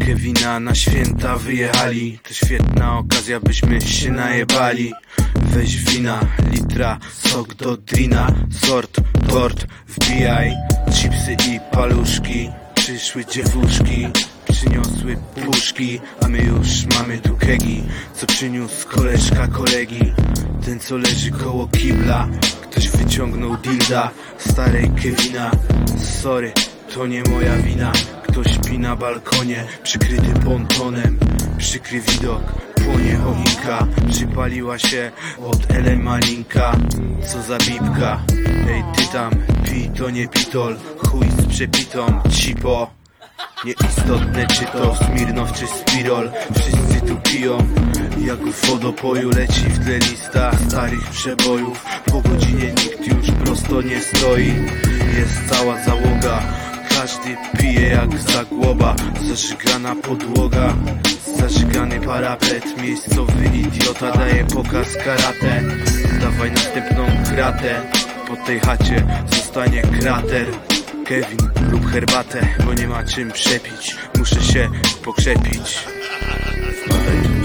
Kevina na święta wyjechali. To świetna okazja, byśmy się najebali. Weź wina, litra, sok do drina, sort, tort, wbijaj chipsy i paluszki. Przyszły dziewuszki, przyniosły puszki, a my już mamy tu kegi, co przyniósł koleżka kolegi. Ten, co leży koło kibla, ktoś wyciągnął dilda starej Kevina. Sorry, to nie moja wina. Ktoś śpi na balkonie, przykryty pontonem. Przykry widok, płonie choinka. Przypaliła się od malinka. Co za bibka. Ej ty tam, pij to nie pitol. Chuj z przepitą, cipo. Nieistotne czy to Smirnow czy Spirol. Wszyscy tu piją. Jak w wodopoju leci w tle lista starych przebojów. Po godzinie nikt już prosto nie stoi. Jest cała załoga. Każdy pije jak zagłoba. Zażygana podłoga, zażygany parapet. Miejscowy idiota daje pokaz karate. Dawaj następną kratę. Po tej chacie zostanie krater. Kevin lub herbatę, bo nie ma czym przepić. Muszę się pokrzepić.